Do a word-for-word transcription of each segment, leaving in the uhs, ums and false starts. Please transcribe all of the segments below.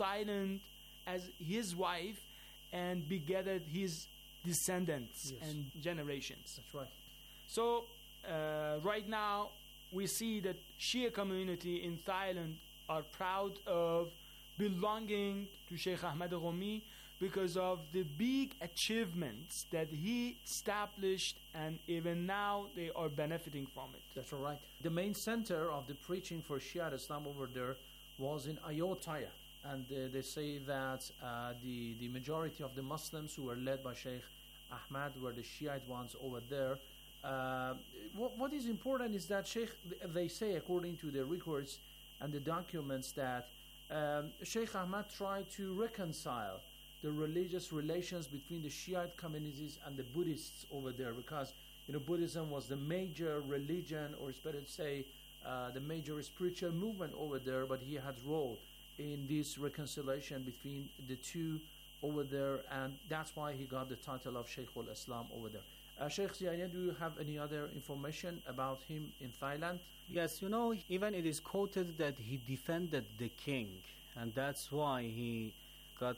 Thailand as his wife and begetted his descendants yes. and generations. That's right. So uh, right now we see that Shia community in Thailand are proud of belonging to Sheikh Ahmad Ghomi because of the big achievements that he established, and even now they are benefiting from it. That's all right. The main center of the preaching for Shia Islam over there was in Ayutthaya, and uh, they say that uh, the, the majority of the Muslims who were led by Sheikh Ahmad were the Shiite ones over there. Uh, what, what is important is that Sheikh, they say according to the records and the documents that um, Sheikh Ahmad tried to reconcile the religious relations between the Shiite communities and the Buddhists over there, because you know Buddhism was the major religion, or it's better to say uh, the major spiritual movement over there, but he had role in this reconciliation between the two over there, and that's why he got the title of Shaykh al-Islam over there. Uh, Sheikh Ziaya, do you have any other information about him in Thailand? Yes, you know, even it is quoted that he defended the king, and that's why he got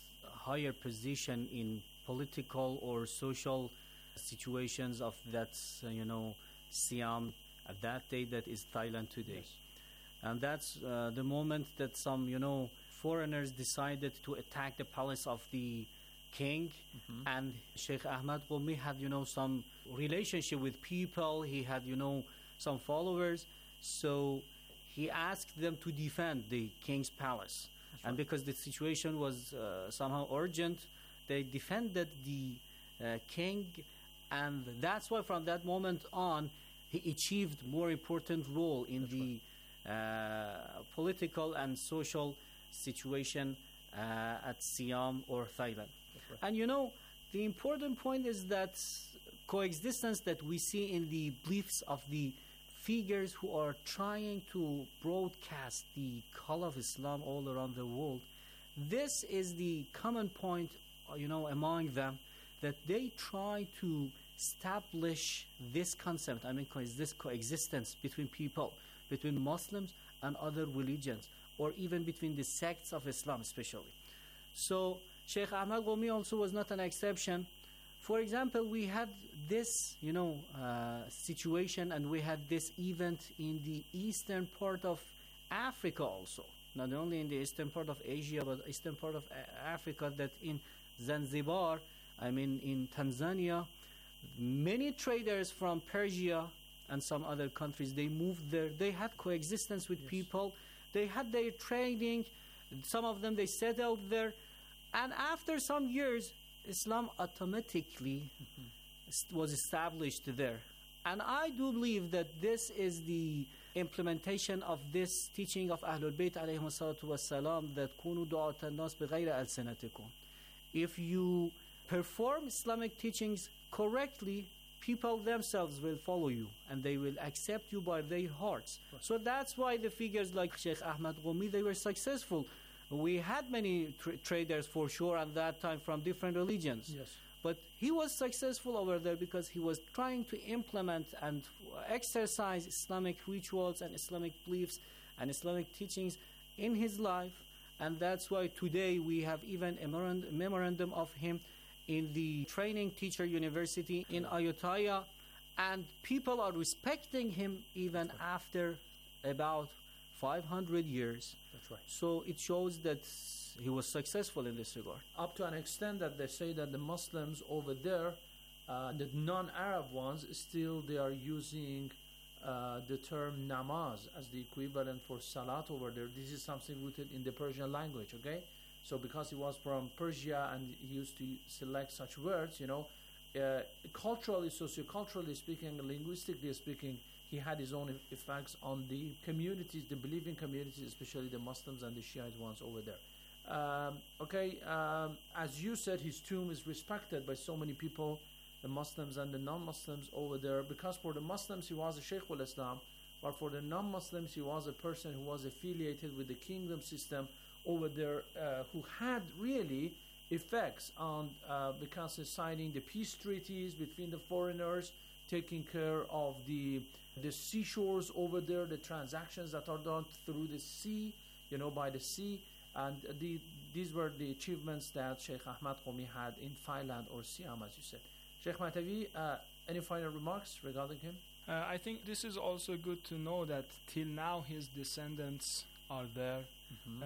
a higher position in political or social situations of that, uh, you know, Siam at that day that is Thailand today. Yes. And that's uh, the moment that some, you know, foreigners decided to attack the palace of the king, mm-hmm. and Sheikh Ahmad Ghomi had, you know, some relationship with people. He had, you know, some followers. So he asked them to defend the king's palace. That's and right. Because the situation was uh, somehow urgent, they defended the uh, king. And that's why from that moment on, he achieved more important role in that's the right. uh, political and social situation uh, at Siam or Thailand. Right. And you know, the important point is that coexistence that we see in the beliefs of the figures who are trying to broadcast the call of Islam all around the world, this is the common point, you know, among them, that they try to establish this concept, I mean, is this coexistence between people, between Muslims and other religions, or even between the sects of Islam especially. So Sheikh Ahmad Ghomi also was not an exception. For example, we had this, you know, uh, situation, and we had this event in the eastern part of Africa also. Not only in the eastern part of Asia, but eastern part of a- Africa, that in Zanzibar, I mean in Tanzania, many traders from Persia and some other countries, they moved there. They had coexistence with yes. people. They had their trading. Some of them, they settled there. And after some years, Islam automatically mm-hmm. was established there. And I do believe that this is the implementation of this teaching of Ahlul Bayt alayhim salatu wassalam, that kunu du'atan nas bighayri alsinatikum. If you perform Islamic teachings correctly, people themselves will follow you and they will accept you by their hearts. Right. So that's why the figures like Sheikh Ahmad Ghomi, they were successful. We had many tra- traders for sure at that time from different religions. Yes. But he was successful over there because he was trying to implement and exercise Islamic rituals and Islamic beliefs and Islamic teachings in his life. And that's why today we have even a memorand- memorandum of him in the Training Teacher University in Ayutthaya, and people are respecting him even right. after about five hundred years. That's right. So it shows that he was successful in this regard. Up to an extent that they say that the Muslims over there, uh, the non-Arab ones, still they are using uh, the term namaz as the equivalent for salat over there. This is something rooted in the Persian language, okay? So because he was from Persia and he used to select such words, you know, uh, culturally, socioculturally speaking, linguistically speaking, he had his own effects on the communities, the believing communities, especially the Muslims and the Shiite ones over there. Um, okay, um, as you said, his tomb is respected by so many people, the Muslims and the non-Muslims over there, because for the Muslims he was a Shaykh al-Islam, but for the non-Muslims he was a person who was affiliated with the kingdom system over there, uh, who had really effects on, uh, because of signing the peace treaties between the foreigners, taking care of the the seashores over there, the transactions that are done through the sea, you know, by the sea, And the, these were the achievements that Sheikh Ahmad Qumi had in Thailand or Siam, as you said. Sheikh Mahtavi, uh, any final remarks regarding him? Uh, I think this is also good to know that till now his descendants are there. Mm-hmm.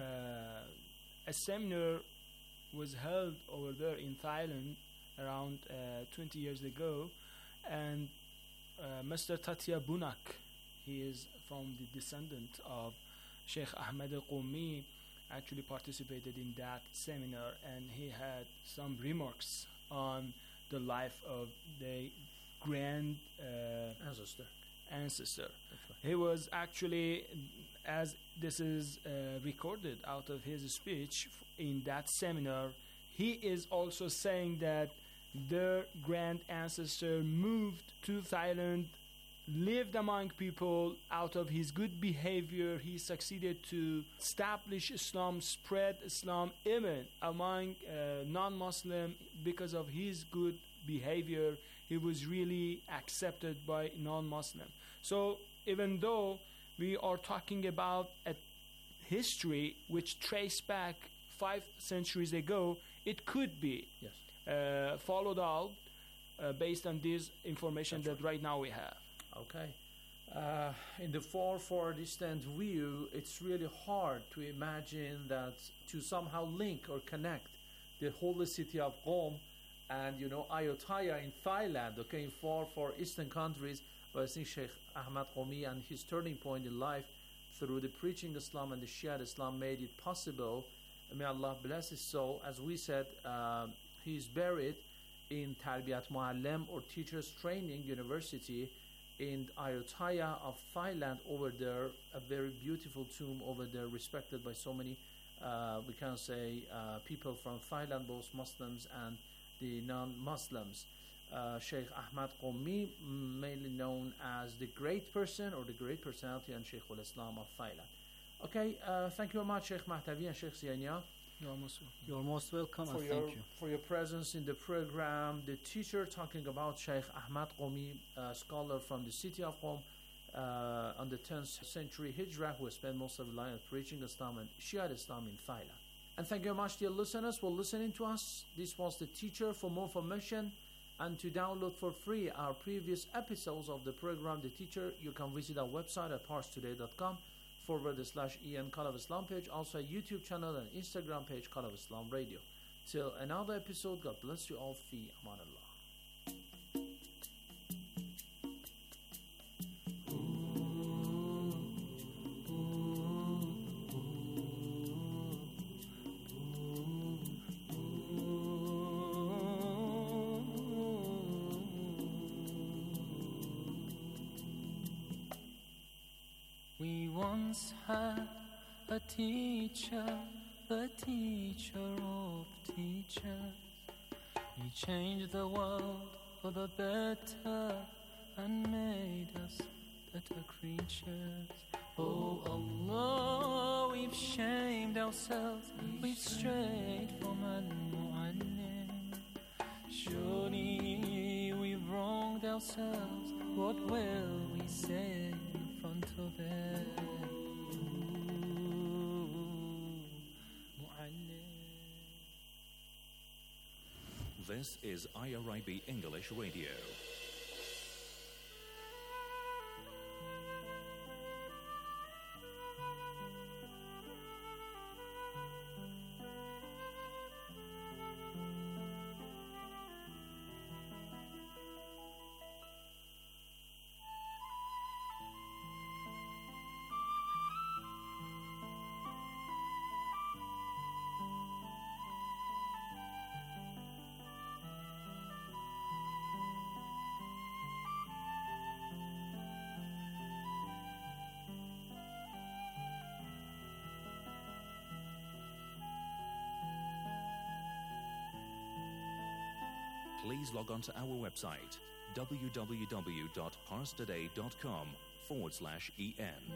Uh, a seminar was held over there in Thailand around uh, twenty years ago, and uh, Mister Tatia Bunak, he is from the descendant of Sheikh Ahmad Qumi, actually participated in that seminar, and he had some remarks on the life of the grand uh, Ancestor. ancestor. That's right. He was actually, as this is uh, recorded out of his speech f- in that seminar, he is also saying that their grand ancestor moved to Thailand, lived among people. Out of his good behavior, he succeeded to establish Islam, spread Islam even among uh, non-Muslim. Because of his good behavior, he was really accepted by non-Muslim. So even though we are talking about a history which traced back five centuries ago, it could be Yes. uh, followed out uh, based on this information That's that right now we have. Okay. Uh, in the far, far distant view, it's really hard to imagine that to somehow link or connect the holy city of Qom and, you know, Ayutthaya in Thailand, okay, in far, far eastern countries. But I think Sheikh Ahmad Qumi and his turning point in life through the preaching Islam and the Shia Islam made it possible. May Allah bless his soul. As we said, um, he is buried in Tarbiyat Muallim or Teachers Training University in Ayutthaya of Thailand over there, a very beautiful tomb over there, respected by so many, uh, we can say, uh, people from Thailand, both Muslims and the non-Muslims. Uh, Sheikh Ahmad Qumi, mainly known as the great person or the great personality and Sheikh al-Islam of Thailand. Okay, uh, thank you very much, Sheikh Mahtavi and Sheikh Ziyania. You're most welcome. You're most welcome For and your, thank you. for your presence in the program. The teacher talking about Sheikh Ahmad Qumi, a scholar from the city of Qom uh, on the tenth century Hijrah, who spent most of his life preaching Islam and Shia Islam in Thailand. And thank you very much, dear listeners, for listening to us. This was the teacher. For more information and to download for free our previous episodes of the program, The Teacher, you can visit our website at parstoday.com forward slash En Call of Islam page, also a YouTube channel and Instagram page, Call of Islam Radio. Till another episode, God bless you all. Fi Aman Allah. We once had a teacher, the teacher of teachers. He changed the world for the better and made us better creatures. Oh Allah, we've shamed ourselves, we've strayed from Al-Mu'allim. Surely we've wronged ourselves, what will we say in front of it? This is I R I B English Radio. Please log on to our website, www.parstoday.com forward slash en.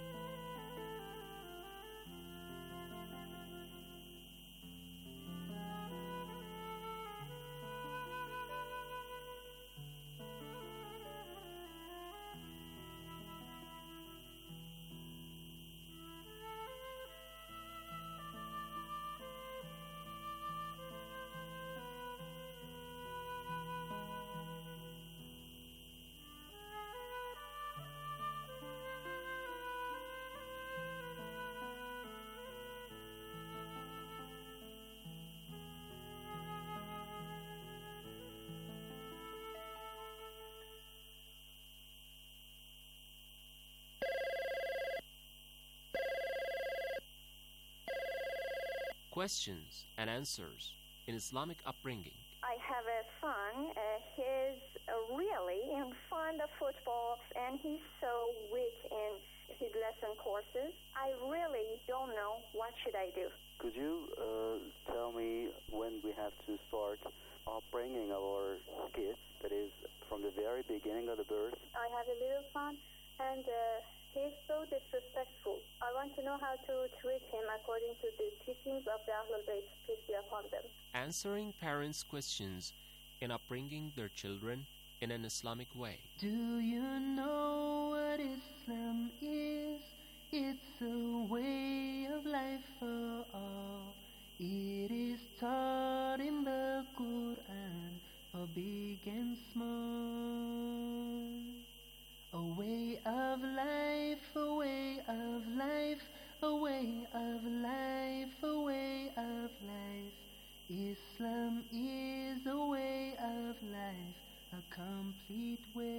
questions and answers in Islamic upbringing. I have a son. Uh, he's uh, really in fond of football, and he's so weak in his lesson courses. I really don't know what should I do. Could you uh, tell me when we have to start upbringing our kids, that is, from the very beginning of the birth? I have a little son, and uh, he's so disrespectful. I want to know how to treat him according to the teachings of the Ahlul Bayt, peace be upon them. Answering parents' questions in upbringing their children in an Islamic way. Do you know what Islam is? It's a way of life for all. It is taught in the Quran for big and small. A way of life, a way of life, a way of life, a way of life. Islam is a way of life, a complete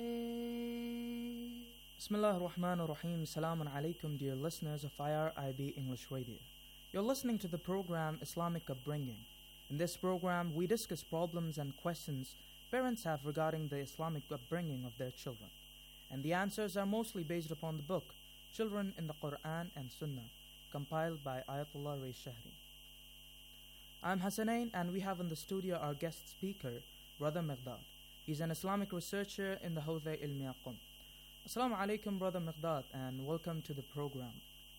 way. Bismillah ar-Rahman ar-Rahim. Assalamu alaikum, dear listeners of I R I B English Radio. You're listening to the program Islamic Upbringing. In this program, we discuss problems and questions parents have regarding the Islamic upbringing of their children. And the answers are mostly based upon the book, Children in the Quran and Sunnah, compiled by Ayatollah Ray Shahri. I'm Hassanain, and we have in the studio our guest speaker, Brother Miqdad. He's an Islamic researcher in the Hawza Ilmiya Qum. Assalamu alaikum, Brother Miqdad, and welcome to the program.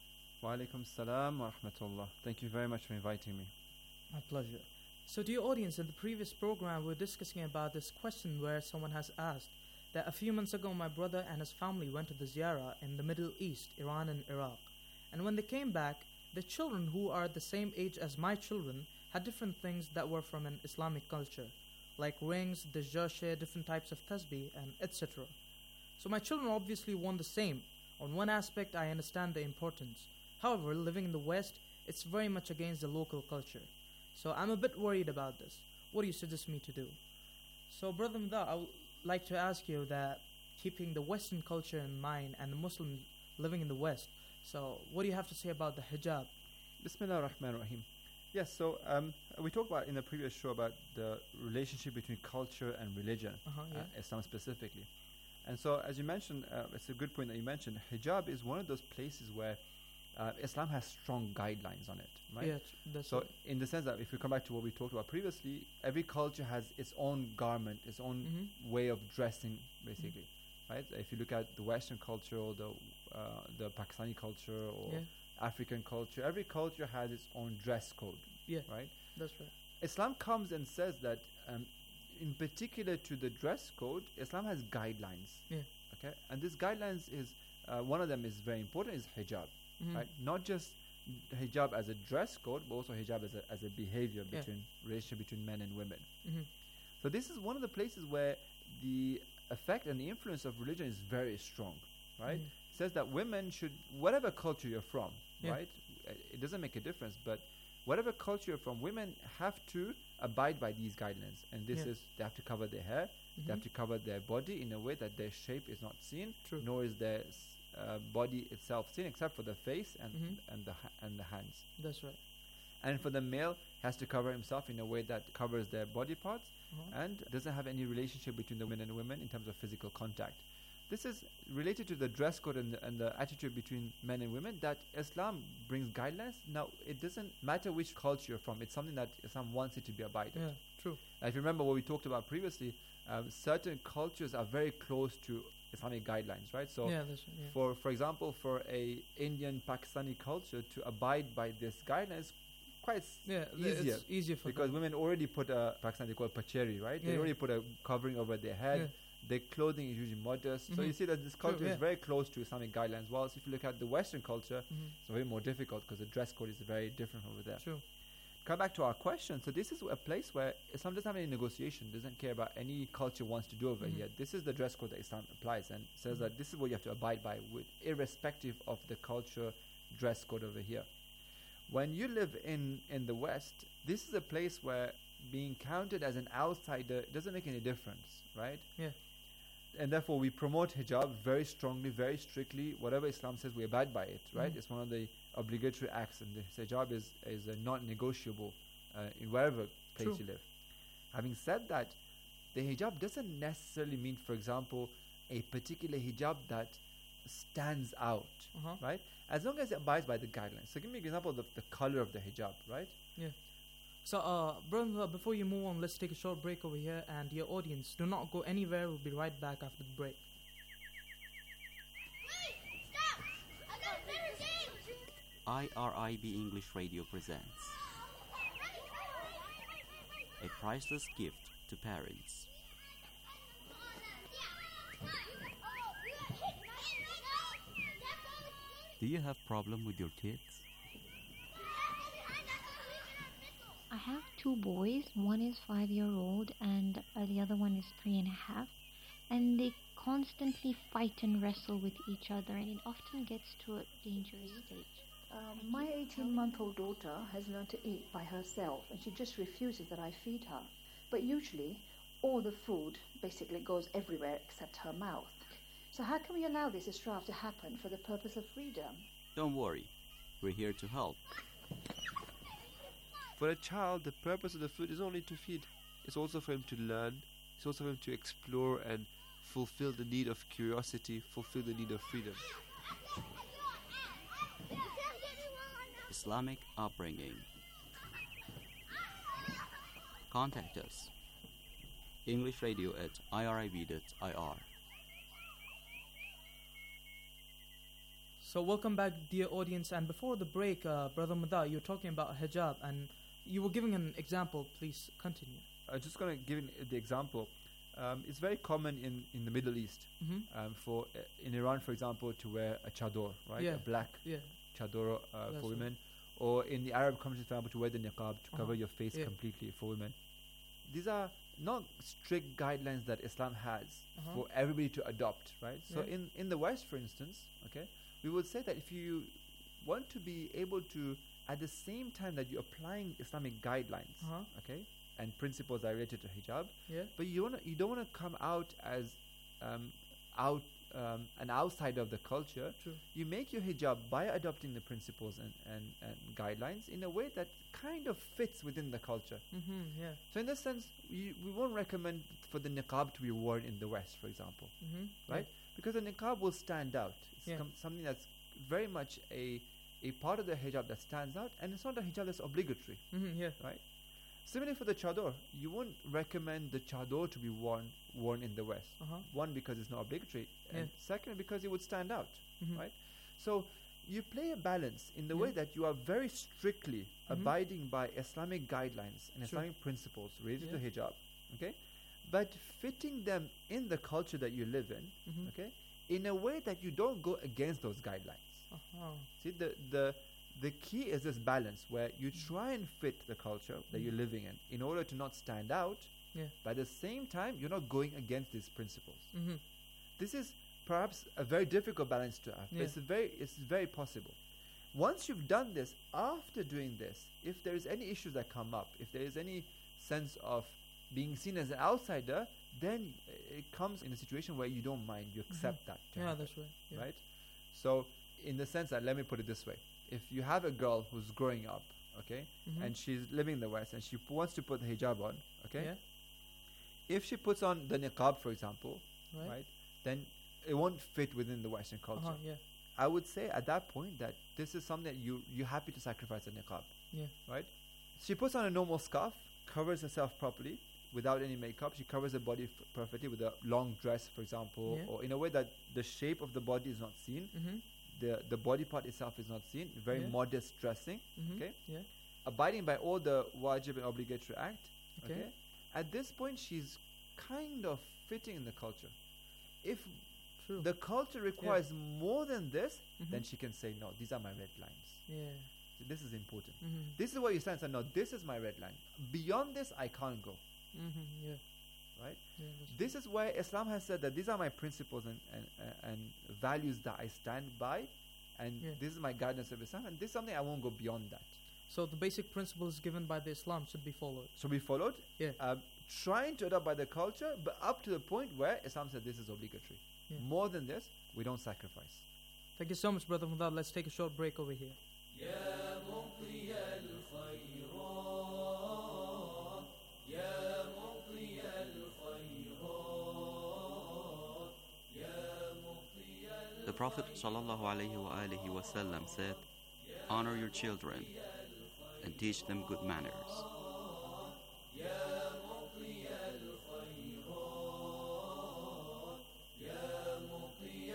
Wa alaikum salam wa rahmatullah. Thank you very much for inviting me. My pleasure. So to your audience, in the previous program, we were discussing about this question where someone has asked that a few months ago my brother and his family went to the ziyarah in the Middle East, Iran and Iraq. And when they came back, the children who are the same age as my children had different things that were from an Islamic culture, like rings, the jashe, different types of tasbih, and et cetera. So my children obviously want the same. On one aspect, I understand the importance. However, living in the West, it's very much against the local culture. So I'm a bit worried about this. What do you suggest me to do? So, Brother Mda, I would like to ask you that, keeping the Western culture in mind and the Muslim living in the West, so what do you have to say about the hijab? Bismillah ar-Rahman ar-Rahim. Yes, so um, we talked about in the previous show about the relationship between culture and religion, uh-huh, yeah. uh, Islam specifically. And so, as you mentioned, uh, it's a good point that you mentioned, hijab is one of those places where uh, Islam has strong guidelines on it, right? Yeah, that's so right. in the sense that if we come back to what we talked about previously, every culture has its own garment, its own mm-hmm. way of dressing, basically, mm-hmm. right? If you look at the Western culture or the uh, the Pakistani culture or yeah. African culture, every culture has its own dress code, yeah, right? That's right. Islam comes and says that um, in particular to the dress code, Islam has guidelines. Yeah. Okay, and these guidelines is uh, one of them is very important, is hijab, mm-hmm. right? Not just hijab as a dress code, but also hijab as a as a behavior yeah. between relationship between men and women. Mm-hmm. So this is one of the places where the effect and the influence of religion is very strong, right? Mm-hmm. It says that women should, whatever culture you're from, yeah. right? It doesn't make a difference, but whatever culture you're from, women have to abide by these guidelines, and this yeah. is they have to cover their hair, mm-hmm. they have to cover their body in a way that their shape is not seen, True. nor is their uh, body itself seen, except for the face and mm-hmm. and the ha- and the hands. That's right. And for the male, has to cover himself in a way that covers their body parts uh-huh. and doesn't have any relationship between the men and women in terms of physical contact. This is related to the dress code and the, and the attitude between men and women that Islam brings guidelines. Now, it doesn't matter which culture you're from. It's something that Islam wants it to be abided. Yeah, true. If you remember what we talked about previously, um, certain cultures are very close to Islamic guidelines, right? So, yeah, that's right, yeah. for for example, for a Indian Pakistani culture to abide by this guidelines, quite yeah, easier. It's easier for because them. women already put a Pakistani they call it pacheri, right? Yeah. They already put a covering over their head. Yeah. Their clothing is usually modest. Mm-hmm. So you see that this culture True, yeah. is very close to Islamic guidelines. Whilst if you look at the Western culture, mm-hmm. it's very more difficult because the dress code is very different over there. True. Come back to our question. So this is a place where Islam doesn't have any negotiation, doesn't care about any culture wants to do over mm-hmm. here. This is the dress code that Islam applies and says mm-hmm. that this is what you have to abide by, with irrespective of the culture dress code over here. When you live in, in the West, this is a place where being counted as an outsider doesn't make any difference, right? Yeah. And therefore we promote hijab very strongly, very strictly. Whatever Islam says, we abide by it, right? Mm. It's one of the obligatory acts, and the hijab is is a non-negotiable uh, in wherever place True. you live. Having said that, the hijab doesn't necessarily mean, for example, a particular hijab that stands out, Uh-huh. right? As long as it abides by the guidelines. So give me an example of the, the color of the hijab, right? Yeah. So, uh, brother, before you move on, let's take a short break over here. And your audience, do not go anywhere. We'll be right back after the break. I R I B English Radio presents a priceless gift to parents. Do you have problem with your kids? I have two boys. One is five year old and uh, the other one is three and a half. And they constantly fight and wrestle with each other, and it often gets to a dangerous stage. Um, my eighteen-month-old daughter has learned to eat by herself, and she just refuses that I feed her. But usually, all the food basically goes everywhere except her mouth. So how can we allow this strife to happen for the purpose of freedom? Don't worry, we're here to help. For a child, the purpose of the food is only to feed. It's also for him to learn. It's also for him to explore and fulfill the need of curiosity, fulfill the need of freedom. Islamic upbringing. Contact us. English Radio at I R I B dot I R. So, welcome back, dear audience. And before the break, uh, Brother Mada, you were talking about hijab, and you were giving an example. Please continue. I'm just going to give an, the example. Um, it's very common in, in the Middle East, Mhm. um, for uh, in Iran, for example, to wear a chador, right? Yeah. A black Yeah. chador uh, That's for right. women. Or in the Arab countries, for example, to wear the niqab, to Uh-huh. cover your face Yeah. completely for women. These are not strict guidelines that Islam has Uh-huh. for everybody to adopt, right? So Yeah. in, in the West, for instance, okay, we would say that if you want to be able to, at the same time that you're applying Islamic guidelines, Uh-huh. okay, and principles that are related to hijab, Yeah. but you wanna, you don't want to come out as um, out um, an outsider of the culture. True. You make your hijab by adopting the principles and, and, and guidelines in a way that kind of fits within the culture. Mm-hmm, yeah. So in this sense, we, we won't recommend for the niqab to be worn in the West, for example, Mm-hmm. right? Because the niqab will stand out. It's Yeah. com- something that's very much a a part of the hijab that stands out, and it's not a hijab that's obligatory, Mm-hmm, yeah. right? Similarly for the chador, you wouldn't recommend the chador to be worn worn in the West. Uh-huh. One, because it's not obligatory, and Yeah. second, because it would stand out, Mhm. right? So you play a balance in the Yeah. way that you are very strictly Mhm. abiding by Islamic guidelines and Sure. Islamic principles related Yeah. to hijab, okay? But fitting them in the culture that you live in, Mhm. okay, in a way that you don't go against those guidelines. Uh-huh. See, the the the key is this balance where you try and fit the culture that you're living in in order to not stand out, Yeah. but at the same time you're not going against these principles. Mm-hmm. This is perhaps a very difficult balance to have, but Yeah. it's a very it's very possible. Once you've done this, after doing this, if there is any issues that come up, if there is any sense of being seen as an outsider, then it comes in a situation where you don't mind, you accept that. to Yeah, happen, that's right. Yeah. Right? So, in the sense that, let me put it this way: if you have a girl who's growing up, okay, Mhm. and she's living in the West, and she p- wants to put the hijab on, okay, Yeah. if she puts on the niqab, for example, Right. right, then it won't fit within the Western culture. Uh-huh, yeah. I would say at that point that this is something that you you're happy to sacrifice the niqab, Yeah. right? She puts on a normal scarf, covers herself properly without any makeup. She covers her body f- perfectly with a long dress, for example, Yeah. or in a way that the shape of the body is not seen. Mm-hmm. The the body part itself is not seen. Very Yeah. modest dressing. Mhm. Okay, Yeah. abiding by all the wajib and obligatory act. Okay. Okay. At this point, she's kind of fitting in the culture. If True. the culture requires more than this, Mhm. then she can say, no, these are my red lines. Yeah. So this is important. Mhm. This is where you stand and say, no, this is my red line. Beyond this, I can't go. Mm-hmm. Yeah. Right? Yeah. That's This is why Islam has said that these are my principles and, and, uh, and values that I stand by, and Yeah. this is my guidance of Islam, and this is something I won't go beyond that. So the basic principles given by the Islam should be followed. So we followed, Yeah. uh, trying to adopt by the culture, but up to the point where Islam said this is obligatory. Yeah. More than this, we don't sacrifice. Thank you so much, Brother Mudad. Let's take a short break over here. يا مقضي الخيرات يا مقضي الخيرات يا مقضي The Prophet ﷺ said, honor your children and teach them good manners. يا مقضي الخيرات يا مقضي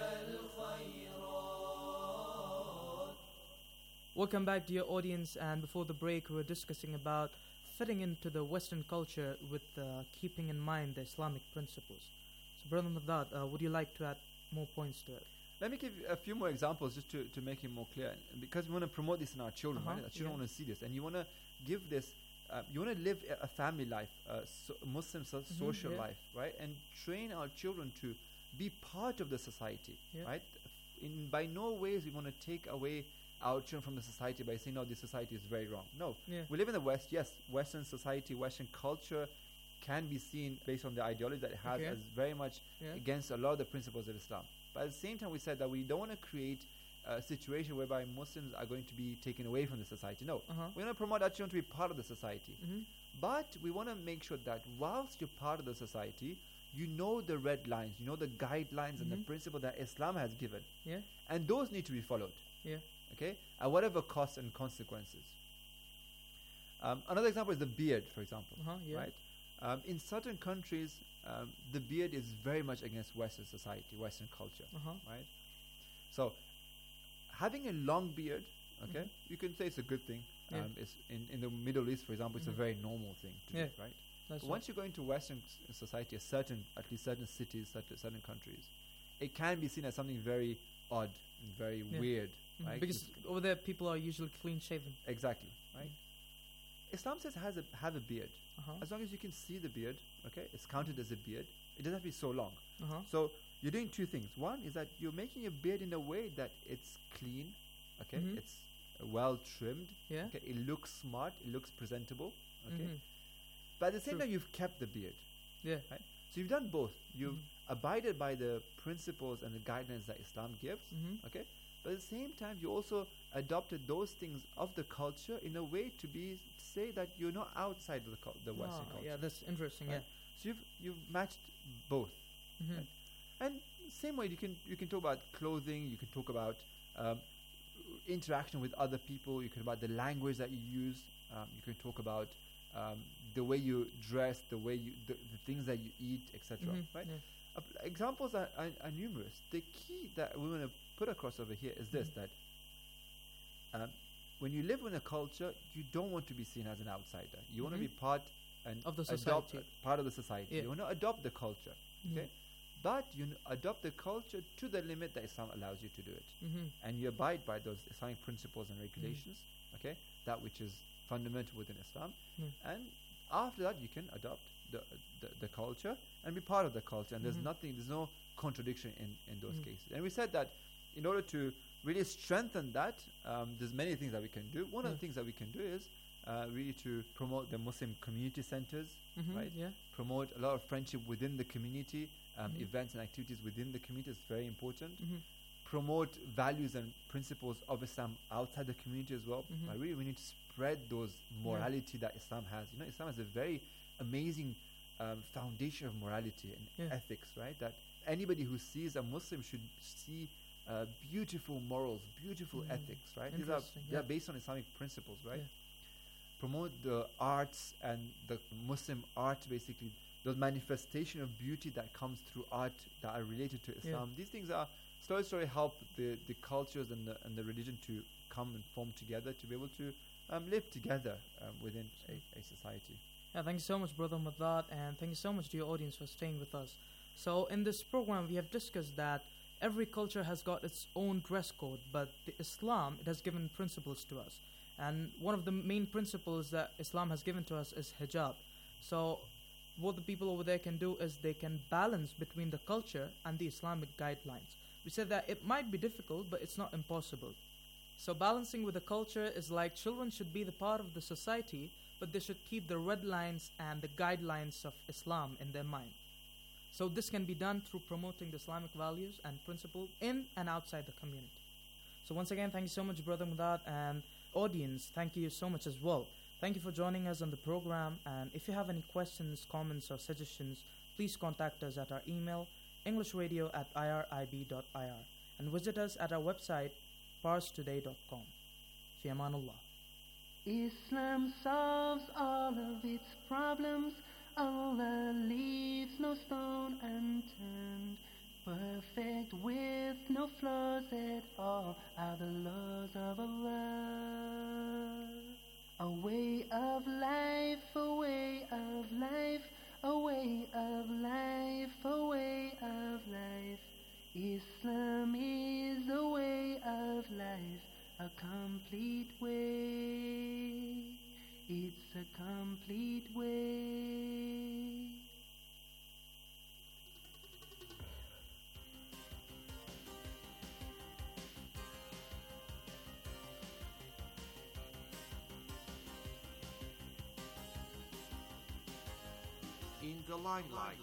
الخيرات. Welcome back, dear audience. And before the break, we were discussing about fitting into the Western culture with uh, keeping in mind the Islamic principles. So, Brother Madad, uh, would you like to add more points to it? Let me give you a few more examples just to, to make it more clear. And because we want to promote this in our children, Uh-huh, right? Our children yeah. want to see this. And you want to give this, uh, you want to live a, a family life, a so Muslim so- Mhm, social yeah. life, right? And train our children to be part of the society, Yeah. right? In by no ways we want to take away our children from the society by saying, no, this society is very wrong. No. Yeah. We live in the West, yes. Western society, Western culture can be seen based on the ideology that it has Okay. as very much Yeah. against a lot of the principles of Islam. But at the same time, we said that we don't want to create a situation whereby Muslims are going to be taken away from the society. No. Uh-huh. We want to promote our children to be part of the society. Mhm. But we want to make sure that whilst you're part of the society, you know the red lines, you know the guidelines and the Mhm. principle that Islam has given. Yeah. And those need to be followed. Yeah. Okay? At whatever cost and consequences. Um, another example is the beard, for example. Uh-huh, yeah. Right? Um, in certain countries, um, the beard is very much against Western society, Western culture. Uh-huh. Right? So, having a long beard, okay, Mhm. you can say it's a good thing. Yeah. Um, it's in, in the Middle East, for example, it's Mhm. a very normal thing to Yeah. do, right? That's But once you go into Western s- society, a certain, at least certain cities, certain, certain countries, it can be seen as something very odd and very Yeah. weird, Mhm. right? Because over there, people are usually clean shaven. Exactly, right? Islam says has a, have a beard. Uh-huh. As long as you can see the beard, okay, it's counted as a beard. It doesn't have to be so long. Uh-huh. So you're doing two things. One is that you're making a beard in a way that it's clean, okay, Mhm. it's uh, well trimmed, Yeah. okay, it looks smart, it looks presentable, okay. Mhm. But at the same True. time, you've kept the beard. Yeah. Right? So you've done both. You've Mhm. abided by the principles and the guidelines that Islam gives, Mhm. okay. But at the same time, you also adopted those things of the culture in a way to be to say that you're not outside of the, cul- the Western Ah, culture. yeah, that's interesting. right? So you've you've matched both. Yeah. Mhm. Right? And same way, you can you can talk about clothing. You can talk about um, interaction with other people. You can talk about the language that you use. Um, you can talk about um, the way you dress, the way you the, the things that you eat, et cetera. Mhm, Right? yeah. Uh, examples are, are, are numerous. The key that we want to put across over here is this: Mhm. that um, when you live in a culture, you don't want to be seen as an outsider. You want to Mhm. be part and Of the adopt society. uh, part of the society. Yeah. You want to adopt the culture, Mhm. okay? But you n- adopt the culture to the limit that Islam allows you to do it, Mhm. and you abide by those Islamic principles and regulations, okay? That which is fundamental within Islam, Mm. and after that you can adopt the, the the culture and be part of the culture. And Mhm. there's nothing, there's no contradiction in in those Mhm. cases. And we said that in order to really strengthen that, um, there's many things that we can do. One of Yeah. the things that we can do is uh, really to promote the Muslim community centers, Mhm, right? yeah. Promote a lot of friendship within the community, um, Mhm. events and activities within the community is very important. Mhm. Promote values and principles of Islam outside the community as well. Mhm. Uh, really, we need to spread those morality that Islam has. You know, Islam has a very amazing um, foundation of morality and Yeah. ethics, right? That anybody who sees a Muslim should see uh, beautiful morals, beautiful Mm. ethics, right? These are Interesting, they are yeah. based on Islamic principles, right? Yeah. Promote the arts and the Muslim art, basically those manifestation of beauty that comes through art that are related to Yeah. Islam. These things are slowly, slowly help the, the cultures and the and the religion to come and form together to be able to um, live together um, within a, a society. Yeah, thank you so much, Brother Madad, and thank you so much to your audience for staying with us. So, in this program, we have discussed that every culture has got its own dress code, but the Islam, it has given principles to us. And one of the main principles that Islam has given to us is hijab. So, what the people over there can do is they can balance between the culture and the Islamic guidelines. We said that it might be difficult, but it's not impossible. So, balancing with the culture is like children should be the part of the society, but they should keep the red lines and the guidelines of Islam in their mind. So this can be done through promoting the Islamic values and principles in and outside the community. So once again, thank you so much, Brother Mudad, and audience, thank you so much as well. Thank you for joining us on the program, and if you have any questions, comments, or suggestions, please contact us at our email, englishradio at irib dot ir, and visit us at our website, pars today dot com. Fi amanullah. Islam solves all of its problems. Allah leaves no stone unturned. Perfect with no flaws at all are the laws of Allah. A way of life, a way of life, a way of life, a way of life. Islam is a way of life, a complete way. It's a complete way. In the limelight.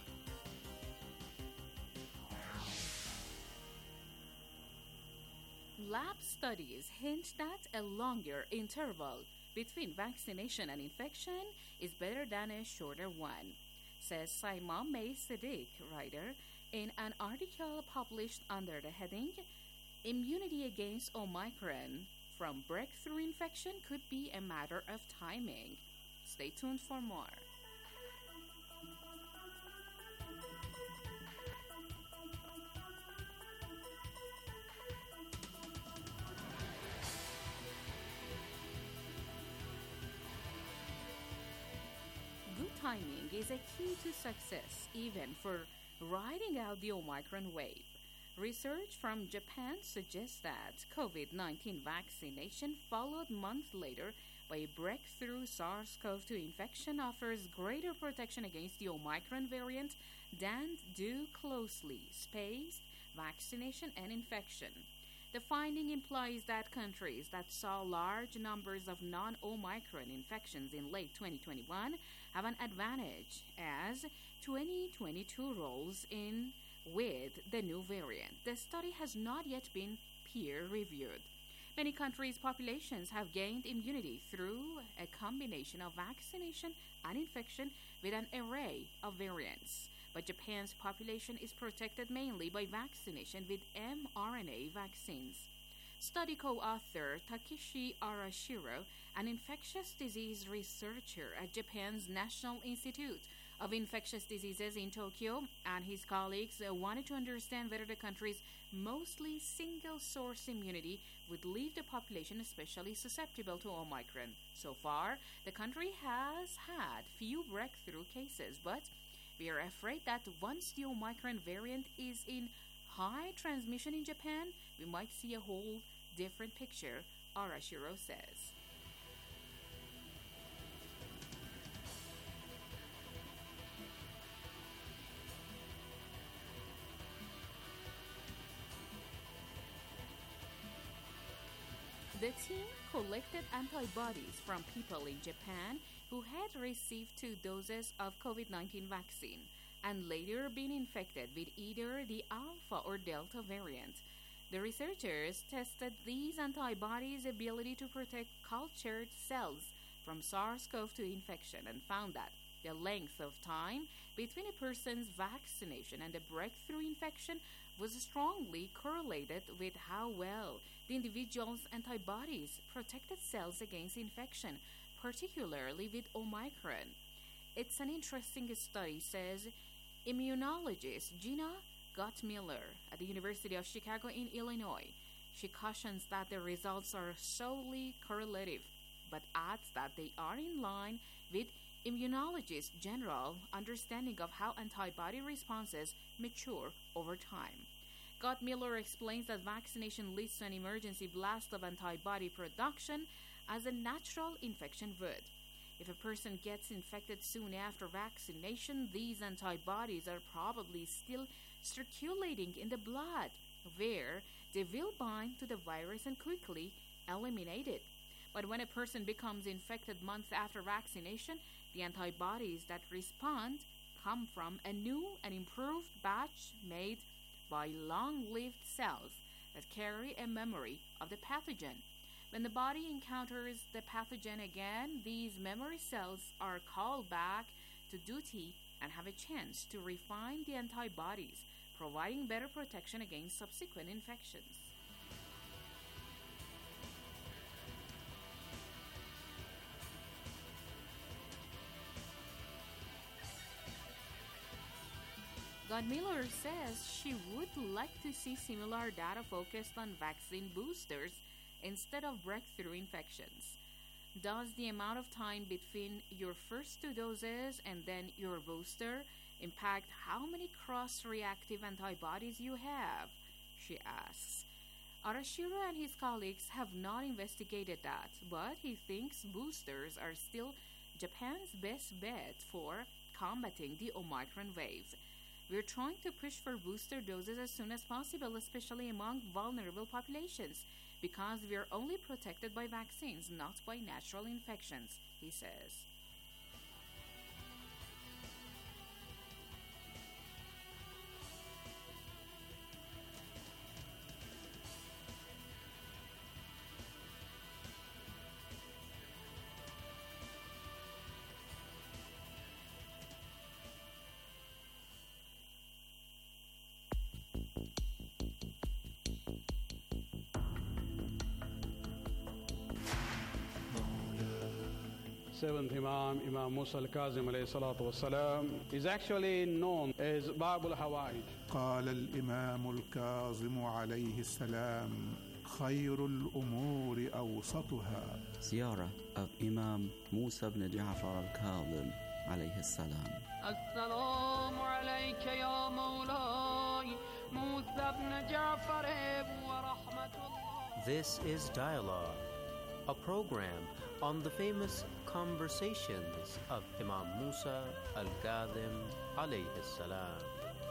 Lab studies hint that a longer interval between vaccination and infection is better than a shorter one, says Saima May Siddiq, writer, in an article published under the heading Immunity Against Omicron from Breakthrough Infection Could Be a Matter of Timing. Stay tuned for more. Timing is a key to success, even for riding out the Omicron wave. Research from Japan suggests that COVID nineteen vaccination, followed months later by a breakthrough SARS CoV two infection, offers greater protection against the Omicron variant than do closely spaced vaccination and infection. The finding implies that countries that saw large numbers of non-Omicron infections in late twenty twenty-one have an advantage as twenty twenty-two rolls in with the new variant. The study has not yet been peer-reviewed. Many countries' populations have gained immunity through a combination of vaccination and infection with an array of variants. But Japan's population is protected mainly by vaccination with mRNA vaccines. Study co-author Takeshi Arashiro, an infectious disease researcher at Japan's National Institute of Infectious Diseases in Tokyo, and his colleagues uh, wanted to understand whether the country's mostly single-source immunity would leave the population especially susceptible to Omicron. So far, the country has had few breakthrough cases, but we are afraid that once the Omicron variant is in high transmission in Japan, we might see a whole different picture, Arashiro says. The team collected antibodies from people in Japan who had received two doses of COVID nineteen vaccine and later been infected with either the Alpha or Delta variant. The researchers tested these antibodies' ability to protect cultured cells from SARS CoV two infection and found that the length of time between a person's vaccination and a breakthrough infection was strongly correlated with how well the individual's antibodies protected cells against infection, particularly with Omicron. It's an interesting study, says immunologist Gina Gottmiller at the University of Chicago in Illinois. She cautions that the results are solely correlative, but adds that they are in line with immunologists' general understanding of how antibody responses mature over time. Gottmiller explains that vaccination leads to an emergency blast of antibody production as a natural infection would. If a person gets infected soon after vaccination, these antibodies are probably still circulating in the blood, where they will bind to the virus and quickly eliminate it. But when a person becomes infected months after vaccination, the antibodies that respond come from a new and improved batch made by long-lived cells that carry a memory of the pathogen. When the body encounters the pathogen again, these memory cells are called back to duty and have a chance to refine the antibodies, providing better protection against subsequent infections. Godmiller says she would like to see similar data focused on vaccine boosters instead of breakthrough infections. Does the amount of time between your first two doses and then your booster impact how many cross-reactive antibodies you have? She asks. Arashiro and his colleagues have not investigated that, but he thinks boosters are still Japan's best bet for combating the Omicron wave. We're trying to push for booster doses as soon as possible, especially among vulnerable populations, because we are only protected by vaccines, not by natural infections, he says. Seventh Imam, Imam Musa al-Kazim alayhi salatu wassalam, is actually known as Bab al-Hawaij. قال الإمام الكاظم عليه السلام خير الأمور أوسطها. Ziyarah of Imam Musa ibn Ja'far al-Kazim alayhi salam. السلام عليك يا مولاي موسى بن جعفر ورحمة الله. This is Dialogue, a program on the famous conversations of Imam Musa al-Kazim alayhi salam.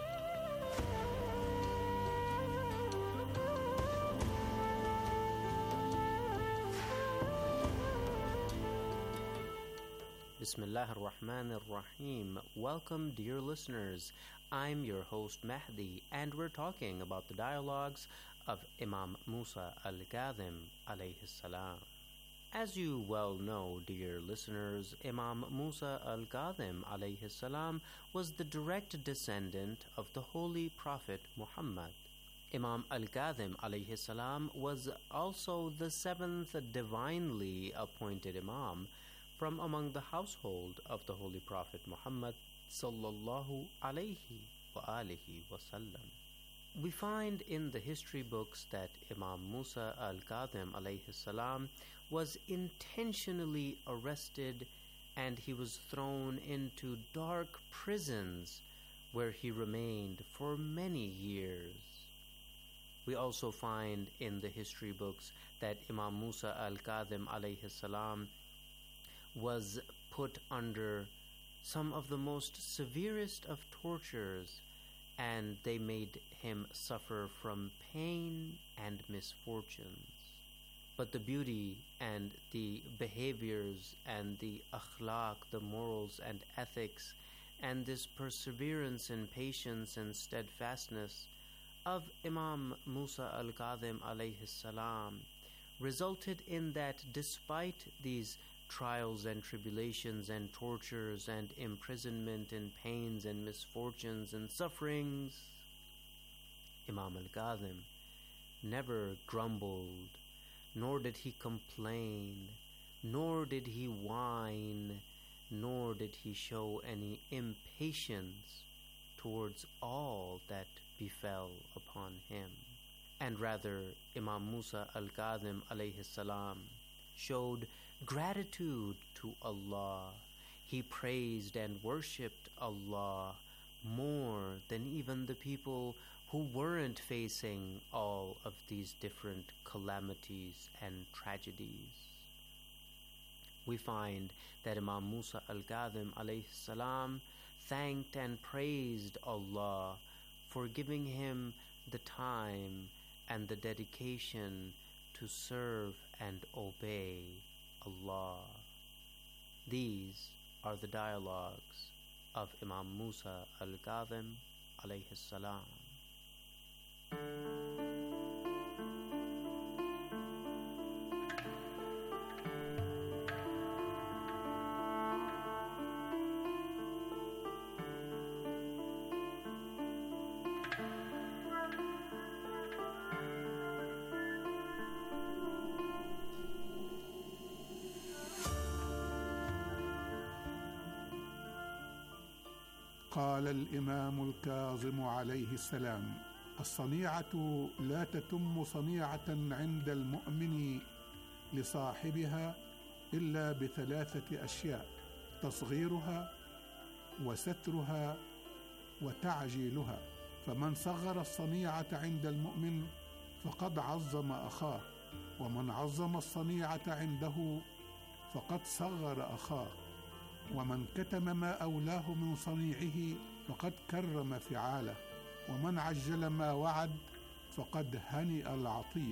Bismillah ar-Rahman ar-Rahim. Welcome, dear listeners. I'm your host Mahdi, and we're talking about the dialogues of Imam Musa al-Kazim alayhi salam. As you well know, dear listeners, Imam Musa al-Kazim alayhi salam was the direct descendant of the Holy Prophet Muhammad. Imam al-Kazim alayhi salam was also the seventh divinely appointed Imam from among the household of the Holy Prophet Muhammad sallallahu alayhi wa alihi wasallam. We find in the history books that Imam Musa al-Kazim alayhi salam was intentionally arrested, and he was thrown into dark prisons where he remained for many years. We also find in the history books that Imam Musa al-Kazim alayhi salam was put under some of the most severest of tortures, and they made him suffer from pain and misfortunes. But the beauty and the behaviors and the akhlaq, the morals and ethics, and this perseverance and patience and steadfastness of Imam Musa al-Kazim alayhi salam resulted in that despite these trials and tribulations and tortures and imprisonment and pains and misfortunes and sufferings, Imam al-Kazim never grumbled, nor did he complain, nor did he whine, nor did he show any impatience towards all that befell upon him. And rather, Imam Musa al-Kazim alayhi salam showed gratitude to Allah. He praised and worshipped Allah more than even the people who weren't facing all of these different calamities and tragedies. We find that Imam Musa al-Kazim alayhi salam thanked and praised Allah for giving him the time and the dedication to serve and obey Allah. These are the dialogues of Imam Musa al-Kazim alayhi salam. قال الإمام الكاظم عليه السلام: الصنيعة لا تتم صنيعة عند المؤمن لصاحبها إلا بثلاثة أشياء: تصغيرها وسترها وتعجيلها. فمن صغر الصنيعة عند المؤمن فقد عظم أخاه، ومن عظم الصنيعة عنده فقد صغر أخاه، ومن كتم ما أولاه من صنيعه فقد كرم فعاله، ومن عجل ما وعد فقد هنئ العطية.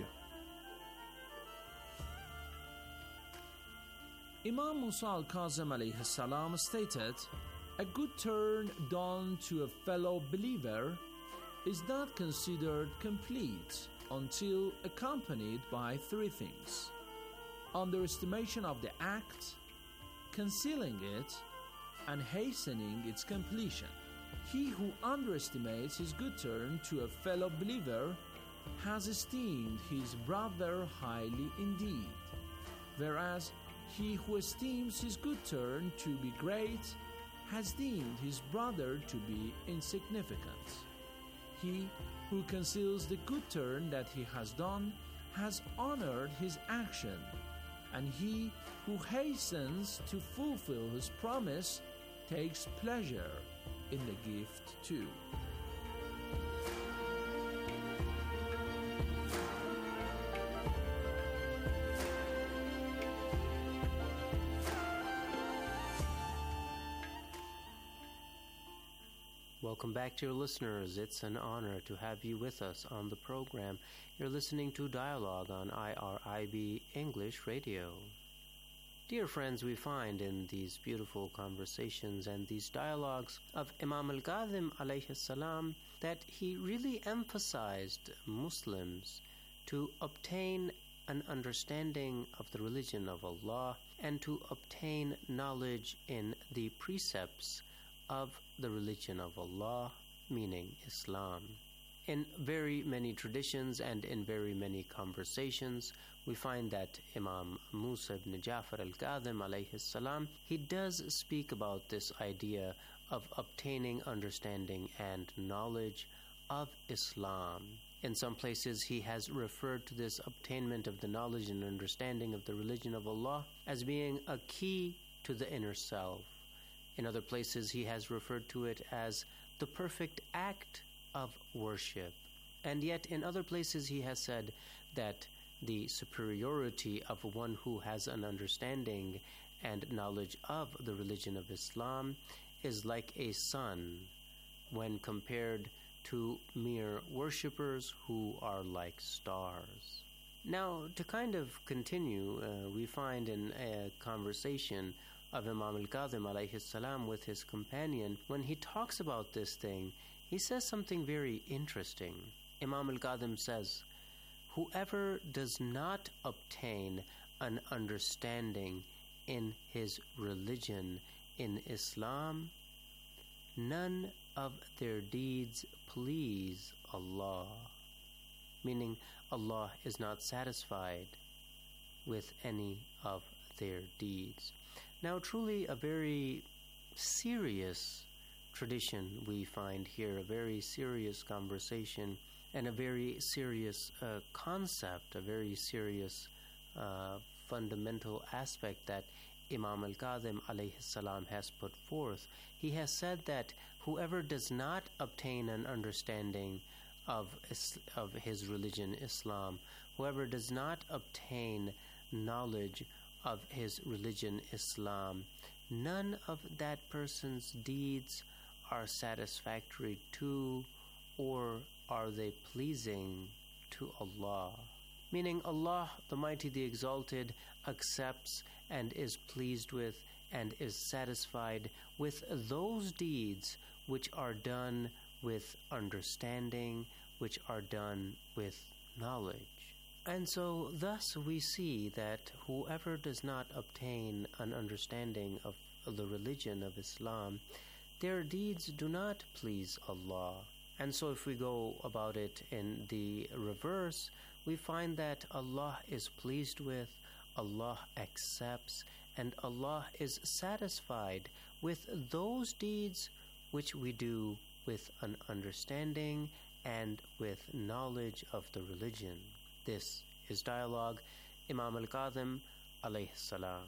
Imam Musa al-Kazim alayhi salam stated, "A good turn done to a fellow believer is not considered complete until accompanied by three things: underestimation of the act, concealing it, and hastening its completion. He who underestimates his good turn to a fellow believer has esteemed his brother highly indeed, whereas he who esteems his good turn to be great has deemed his brother to be insignificant. He who conceals the good turn that he has done has honored his action, and he who hastens to fulfill his promise takes pleasure in the gift too." Welcome back, dear listeners. It's an honor to have you with us on the program. You're listening to Dialogue on I R I B English Radio. Dear friends, we find in these beautiful conversations and these dialogues of Imam al-Kazim alayhi salam that he really emphasized Muslims to obtain an understanding of the religion of Allah and to obtain knowledge in the precepts of the religion of Allah, meaning Islam. In very many traditions and in very many conversations, we find that Imam Musa ibn Ja'far al-Kazim alayhi salam, he does speak about this idea of obtaining understanding and knowledge of Islam. In some places, he has referred to this obtainment of the knowledge and understanding of the religion of Allah as being a key to the inner self. In other places, he has referred to it as the perfect act of worship. And yet, in other places, he has said that the superiority of one who has an understanding and knowledge of the religion of Islam is like a sun when compared to mere worshippers who are like stars. Now, to kind of continue, uh, we find in a conversation of Imam al-Kazim alayhi salam with his companion, when he talks about this thing, he says something very interesting. Imam al-Kazim says, "Whoever does not obtain an understanding in his religion, in Islam, none of their deeds please Allah." Meaning, Allah is not satisfied with any of their deeds. Now, truly a very serious tradition we find here, a very serious conversation, and a very serious uh, concept, a very serious uh, fundamental aspect that Imam al-Kazim alayhi salam has put forth. He has said that whoever does not obtain an understanding of, of his religion, Islam, whoever does not obtain knowledge of his religion, Islam, none of that person's deeds are satisfactory to or are they pleasing to Allah. Meaning Allah, the Mighty, the Exalted, accepts and is pleased with and is satisfied with those deeds which are done with understanding, which are done with knowledge. And so thus we see that whoever does not obtain an understanding of the religion of Islam, their deeds do not please Allah. And so if we go about it in the reverse, we find that Allah is pleased with, Allah accepts, and Allah is satisfied with those deeds which we do with an understanding and with knowledge of the religion. This is Dialogue. Imam Al-Kadhim alayhi salam.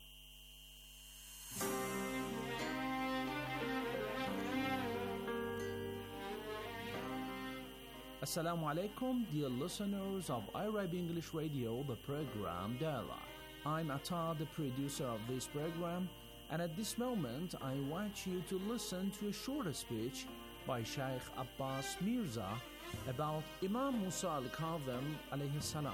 Assalamu alaikum, dear listeners of I R I B English Radio, the program Dialogue. I'm Atta, the producer of this program, and at this moment I invite you to listen to a short speech by Shaykh Abbas Mirza about Imam Musa al-Kadhim alayhi salam.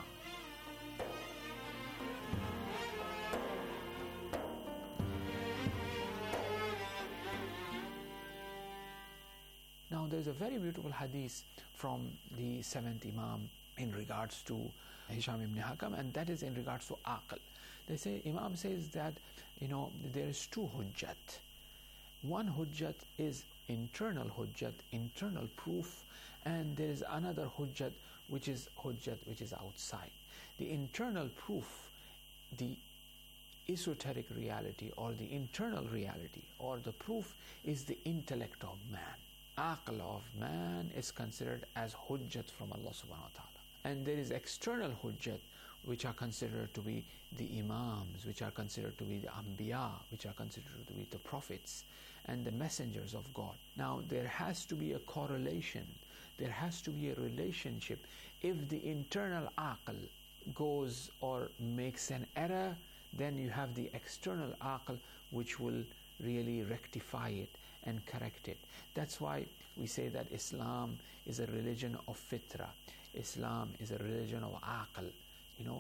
Now there's a very beautiful hadith from the seventh Imam in regards to Hisham ibn Hakam, and that is in regards to aql. They say, Imam says that, you know, there is two hujjat. One hujjat is internal hujjat, internal proof, and there is another hujjat which is hujjat which is outside. The internal proof, the esoteric reality or the internal reality or the proof is the intellect of man. Aql of man is considered as hujjat from Allah subhanahu wa ta'ala. And there is external hujjat which are considered to be the imams, which are considered to be the anbiya, which are considered to be the prophets and the messengers of God. Now there has to be a correlation, there has to be a relationship. If the internal aql goes or makes an error, then you have the external aql which will really rectify it and correct it. That's why we say that Islam is a religion of fitra. Islam is a religion of aql, you know.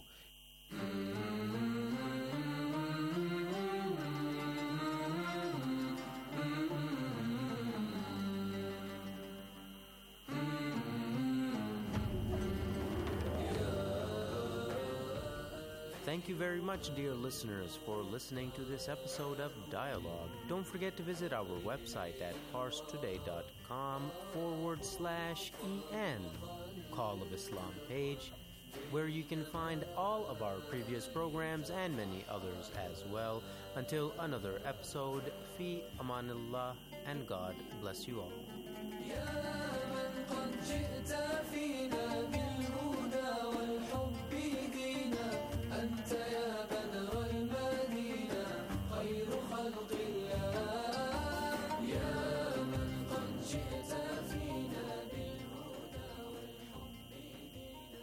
Thank you very much, dear listeners, for listening to this episode of Dialogue. Don't forget to visit our website at parstoday.com forward slash en, Call of Islam page, where you can find all of our previous programs and many others as well. Until another episode, fi amanillah, and God bless you all. أنت يا بدر المدينة خير خلق الله يا من قد جئت فينا بالهدى والحب دينا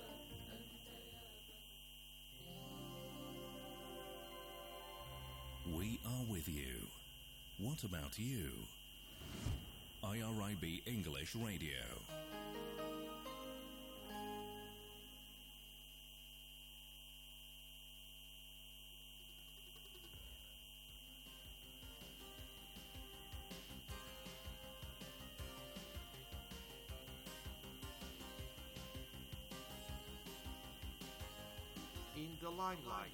We are with you. What about you? I R I B English Radio. In the limelight.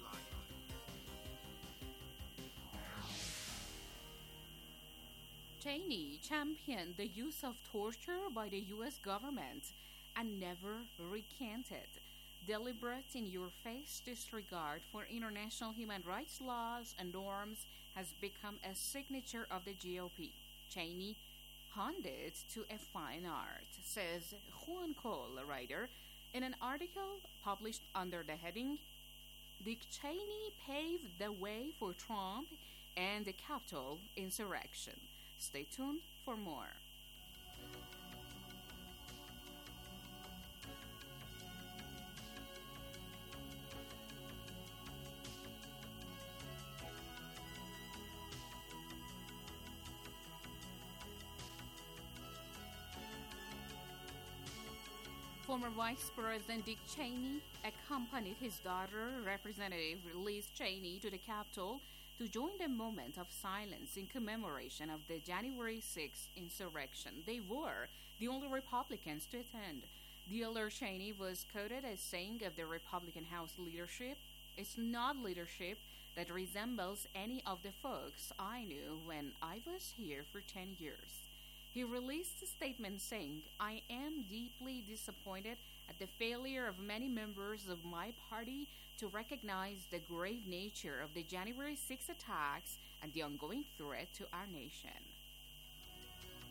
Cheney championed the use of torture by the U S government and never recanted. Deliberate, in-your-face disregard for international human rights laws and norms has become a signature of the G O P. Cheney honed it to a fine art, says Juan Cole, a writer, in an article published under the heading, Dick Cheney paved the way for Trump and the Capitol insurrection. Stay tuned for more. Former Vice President Dick Cheney accompanied his daughter, Representative Liz Cheney, to the Capitol to join the moment of silence in commemoration of the January sixth insurrection. They were the only Republicans to attend. The elder Cheney was quoted as saying of the Republican House leadership, "It's not leadership that resembles any of the folks I knew when I was here for ten years. He released a statement saying, "I am deeply disappointed at the failure of many members of my party to recognize the grave nature of the January sixth attacks and the ongoing threat to our nation."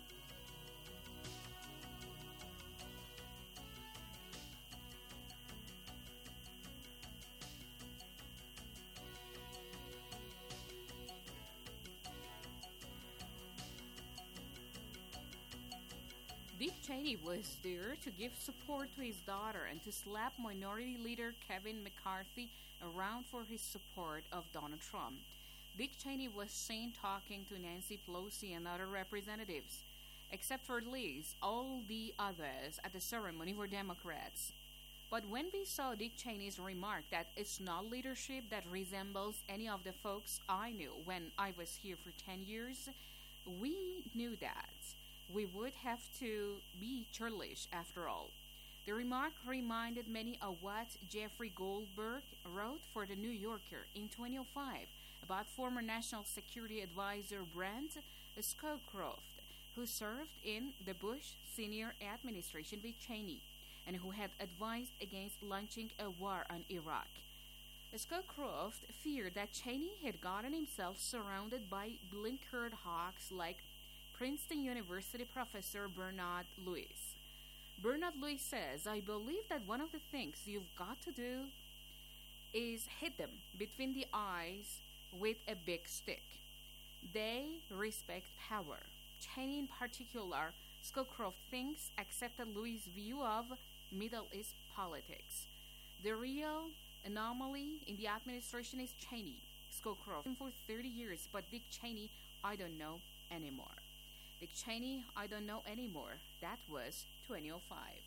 Dick Cheney was there to give support to his daughter and to slap Minority Leader Kevin McCarthy around for his support of Donald Trump. Dick Cheney was seen talking to Nancy Pelosi and other representatives. Except for Liz, all the others at the ceremony were Democrats. But when we saw Dick Cheney's remark that it's not leadership that resembles any of the folks I knew when I was here for ten years, we knew that we would have to be churlish after all. The remark reminded many of what Jeffrey Goldberg wrote for The New Yorker in twenty oh five about former National Security Advisor Brent Scowcroft, who served in the Bush senior administration with Cheney and who had advised against launching a war on Iraq. Scowcroft feared that Cheney had gotten himself surrounded by blinkered hawks like Princeton University professor Bernard Lewis. Bernard Lewis says, "I believe that one of the things you've got to do is hit them between the eyes with a big stick. They respect power." Cheney in particular, Scowcroft thinks, accepted Lewis' view of Middle East politics. The real anomaly in the administration is Cheney. Scowcroft for thirty years, but Dick Cheney, I don't know anymore. Dick Cheney, I don't know anymore. That was twenty oh five.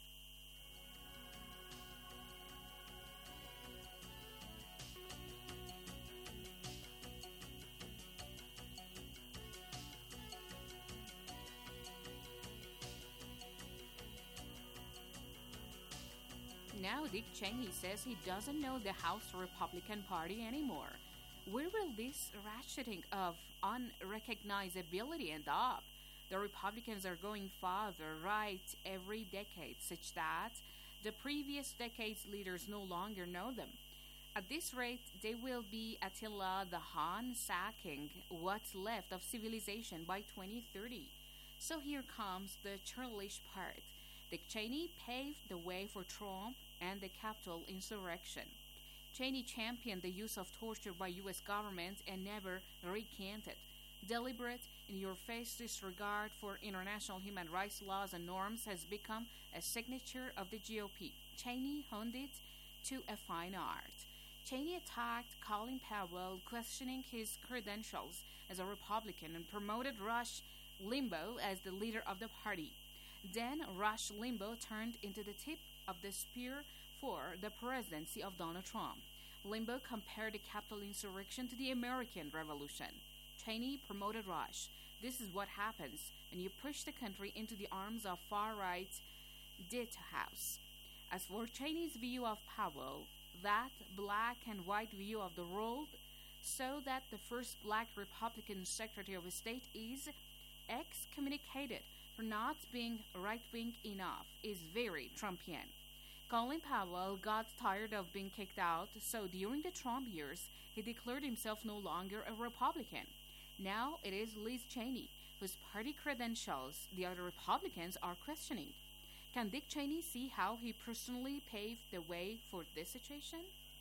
Now Dick Cheney says he doesn't know the House Republican Party anymore. Where will this ratcheting of unrecognizability end up? The Republicans are going farther right every decade, such that the previous decade's leaders no longer know them. At this rate, they will be Attila the Hun sacking what's left of civilization by twenty thirty. So here comes the churlish part. Dick Cheney paved the way for Trump and the Capitol insurrection. Cheney championed the use of torture by U S government and never recanted. Deliberate, in-your-face disregard for international human rights laws and norms has become a signature of the G O P. Cheney honed it to a fine art. Cheney attacked Colin Powell, questioning his credentials as a Republican, and promoted Rush Limbaugh as the leader of the party. Then Rush Limbaugh turned into the tip of the spear for the presidency of Donald Trump. Limbaugh compared the Capitol insurrection to the American Revolution. Cheney promoted Rush. This is what happens when you push the country into the arms of far-right White House. As for Cheney's view of Powell, that black and white view of the world, so that the first black Republican Secretary of State is excommunicated for not being right-wing enough, is very Trumpian. Colin Powell got tired of being kicked out, so during the Trump years, he declared himself no longer a Republican. Now it is Liz Cheney, whose party credentials the other Republicans are questioning. Can Dick Cheney see how he personally paved the way for this situation?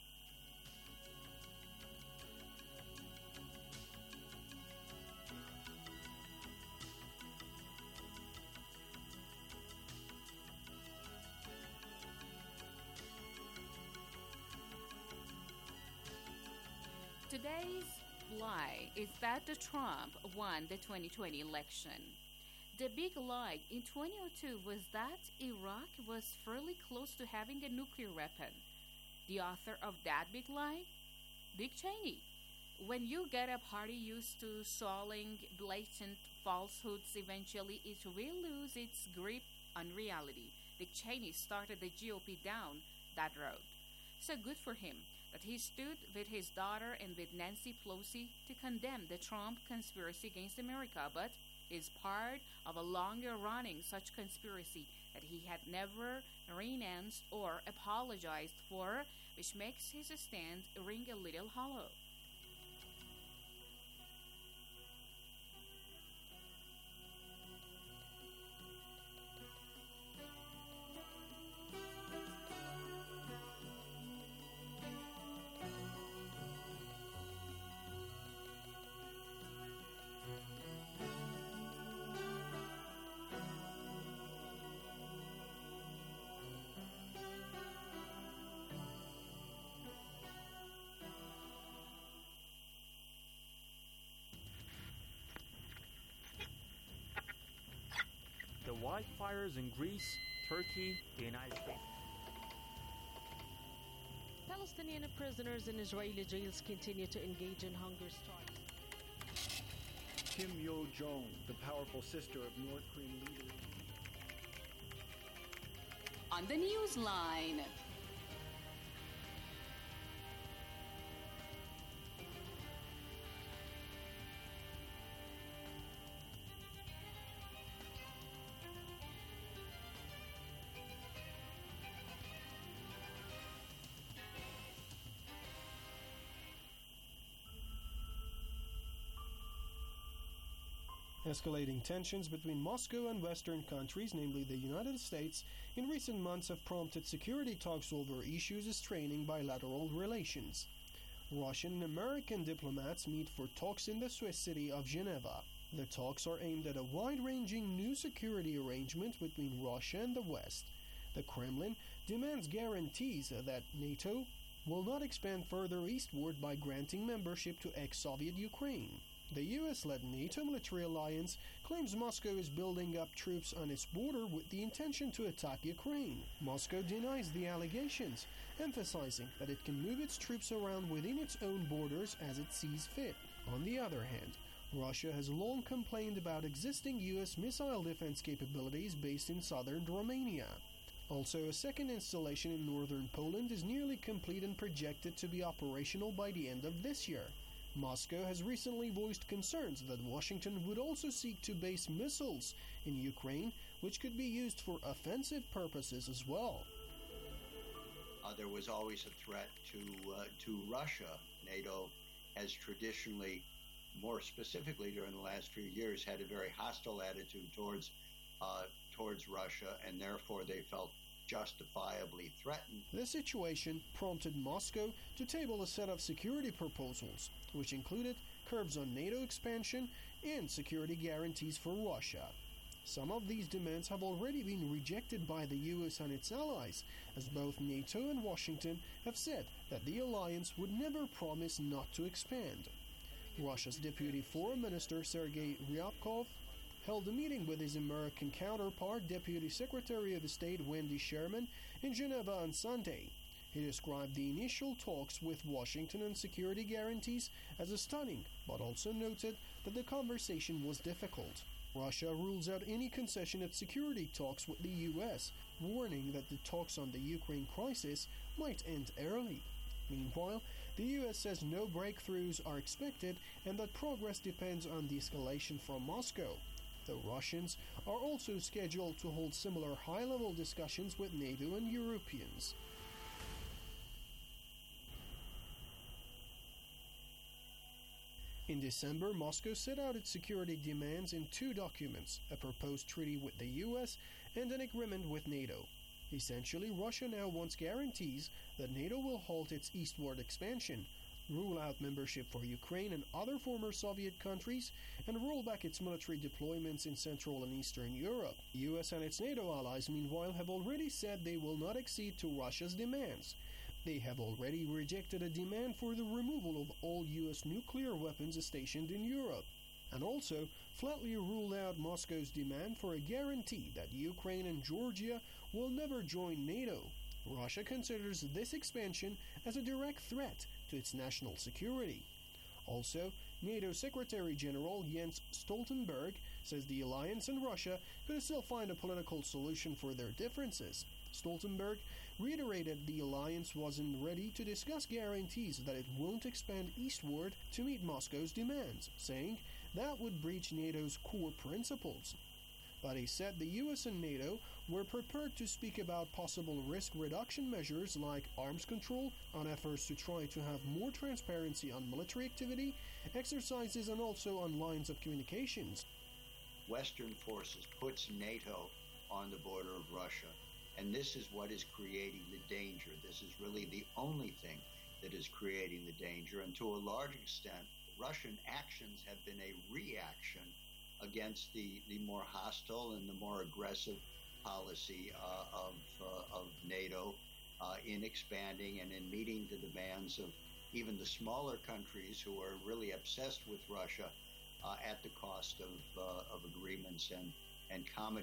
Today's lie is that the Trump won the twenty twenty election. The big lie in twenty oh two was that Iraq was fairly close to having a nuclear weapon. The author of that big lie? Dick Cheney. When you get a party used to swallowing blatant falsehoods, eventually it will lose its grip on reality. Dick Cheney started the G O P down that road. So good for him that he stood with his daughter and with Nancy Pelosi to condemn the Trump conspiracy against America, but is part of a longer-running such conspiracy that he had never renounced or apologized for, which makes his stand ring a little hollow. wildfires in Greece, Turkey, the United States. Palestinian prisoners in Israeli jails continue to engage in hunger strikes. Kim Yo-jong, the powerful sister of North Korean leader. On the Newsline. Escalating tensions between Moscow and Western countries, namely the United States, in recent months have prompted security talks over issues straining bilateral relations. Russian and American diplomats meet for talks in the Swiss city of Geneva. The talks are aimed at a wide-ranging new security arrangement between Russia and the West. The Kremlin demands guarantees that NATO will not expand further eastward by granting membership to ex-Soviet Ukraine. The U S-led NATO military alliance claims Moscow is building up troops on its border with the intention to attack Ukraine. Moscow denies the allegations, emphasizing that it can move its troops around within its own borders as it sees fit. On the other hand, Russia has long complained about existing U S missile defense capabilities based in southern Romania. Also, a second installation in northern Poland is nearly complete and projected to be operational by the end of this year. Moscow has recently voiced concerns that Washington would also seek to base missiles in Ukraine, which could be used for offensive purposes as well. Uh, there was always a threat to uh, to Russia. NATO has traditionally, more specifically during the last few years, had a very hostile attitude towards uh, towards Russia, and therefore they felt justifiably threatened. This situation prompted Moscow to table a set of security proposals, which included curbs on NATO expansion and security guarantees for Russia. Some of these demands have already been rejected by the U S and its allies, as both NATO and Washington have said that the alliance would never promise not to expand. Russia's Deputy Foreign Minister Sergei Ryabkov held a meeting with his American counterpart, Deputy Secretary of State Wendy Sherman, in Geneva on Sunday. He described the initial talks with Washington on security guarantees as stunning, but also noted that the conversation was difficult. Russia rules out any concession at security talks with the U S, warning that the talks on the Ukraine crisis might end early. Meanwhile, the U S says no breakthroughs are expected and that progress depends on the escalation from Moscow. The Russians are also scheduled to hold similar high-level discussions with NATO and Europeans. In December, Moscow set out its security demands in two documents, a proposed treaty with the U S and an agreement with NATO. Essentially, Russia now wants guarantees that NATO will halt its eastward expansion, rule out membership for Ukraine and other former Soviet countries, and roll back its military deployments in Central and Eastern Europe. The U S and its NATO allies, meanwhile, have already said they will not accede to Russia's demands. They have already rejected a demand for the removal of all U S nuclear weapons stationed in Europe, and also flatly ruled out Moscow's demand for a guarantee that Ukraine and Georgia will never join NATO. Russia considers this expansion as a direct threat to its national security. Also, NATO Secretary General Jens Stoltenberg says the alliance and Russia could still find a political solution for their differences. Stoltenberg reiterated the alliance wasn't ready to discuss guarantees that it won't expand eastward to meet Moscow's demands, saying that would breach NATO's core principles. But he said the U S and NATO were prepared to speak about possible risk reduction measures like arms control, on efforts to try to have more transparency on military activity, exercises, and also on lines of communications. Western forces puts NATO on the border of Russia, and this is what is creating the danger. This is really the only thing that is creating the danger, and to a large extent, Russian actions have been a reaction against the, the more hostile and the more aggressive policy uh, of, uh, of NATO uh, in expanding and in meeting the demands of even the smaller countries who are really obsessed with Russia uh, at the cost of, uh, of agreements and, and comity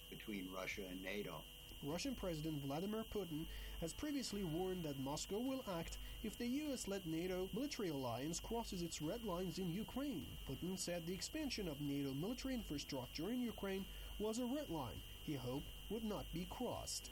between Russia and NATO. Russian President Vladimir Putin has previously warned that Moscow will act if the U S-led NATO military alliance crosses its red lines in Ukraine. Putin said the expansion of NATO military infrastructure in Ukraine was a red line he hoped would not be crossed.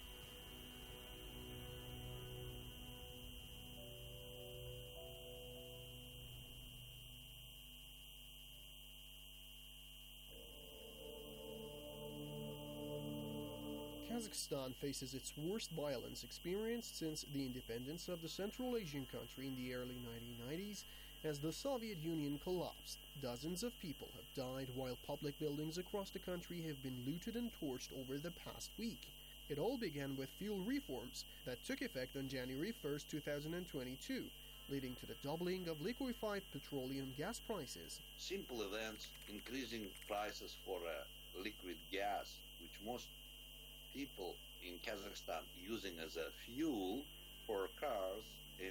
Kazakhstan faces its worst violence experienced since the independence of the Central Asian country in the early nineteen nineties as the Soviet Union collapsed. Dozens of people have died while public buildings across the country have been looted and torched over the past week. It all began with fuel reforms that took effect on January first, two thousand twenty-two, leading to the doubling of liquefied petroleum gas prices. Simple events, increasing prices for uh, liquid gas, which most people in Kazakhstan using as a fuel for cars and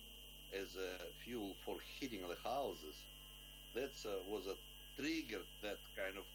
as a fuel for heating the houses. That uh, was a trigger that kind of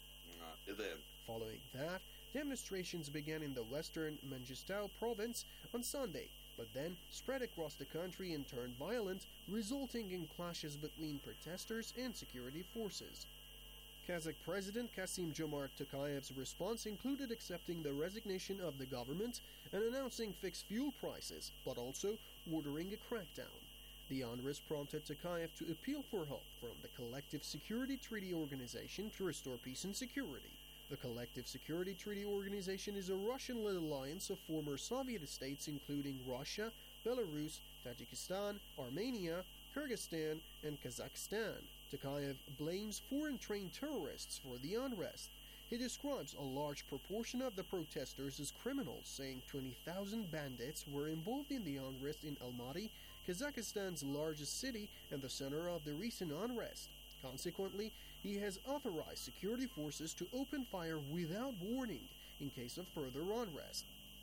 uh, event. Following that, demonstrations began in the western Mangistau province on Sunday, but then spread across the country and turned violent, resulting in clashes between protesters and security forces. Kazakh President Kassym-Jomart Tokayev's response included accepting the resignation of the government and announcing fixed fuel prices, but also ordering a crackdown. The unrest prompted Tokayev to appeal for help from the Collective Security Treaty Organization to restore peace and security. The Collective Security Treaty Organization is a Russian-led alliance of former Soviet states including Russia, Belarus, Tajikistan, Armenia, Kyrgyzstan, and Kazakhstan. Tokayev blames foreign-trained terrorists for the unrest. He describes a large proportion of the protesters as criminals, saying twenty thousand bandits were involved in the unrest in Almaty, Kazakhstan's largest city and the center of the recent unrest. Consequently, he has authorized security forces to open fire without warning in case of further unrest.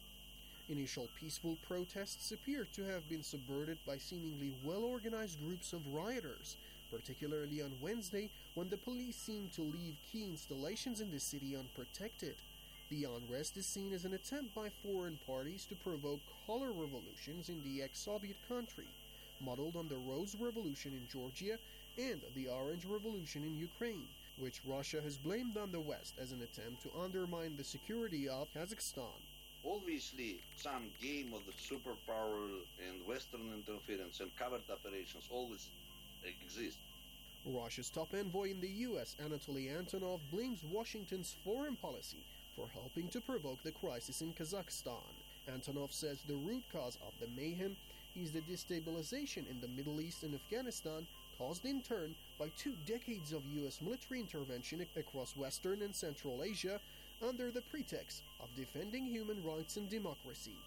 Initial peaceful protests appear to have been subverted by seemingly well-organized groups of rioters, particularly on Wednesday when the police seemed to leave key installations in the city unprotected. The unrest is seen as an attempt by foreign parties to provoke color revolutions in the ex-Soviet country, modeled on the Rose Revolution in Georgia and the Orange Revolution in Ukraine, which Russia has blamed on the West as an attempt to undermine the security of Kazakhstan. Obviously, some game of the superpower and Western interference and covert operations always exist. Russia's top envoy in the U S, Anatoly Antonov, blames Washington's foreign policy for helping to provoke the crisis in Kazakhstan. Antonov says the root cause of the mayhem is the destabilization in the Middle East and Afghanistan, caused in turn by two decades of U S military intervention across Western and Central Asia under the pretext of defending human rights and democracy.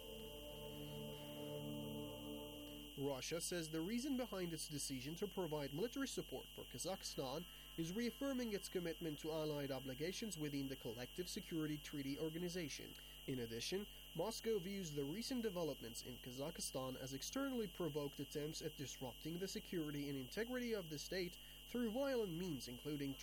Russia says the reason behind its decision to provide military support for Kazakhstan is reaffirming its commitment to allied obligations within the Collective Security Treaty Organization. In addition, Moscow views the recent developments in Kazakhstan as externally provoked attempts at disrupting the security and integrity of the state through violent means, including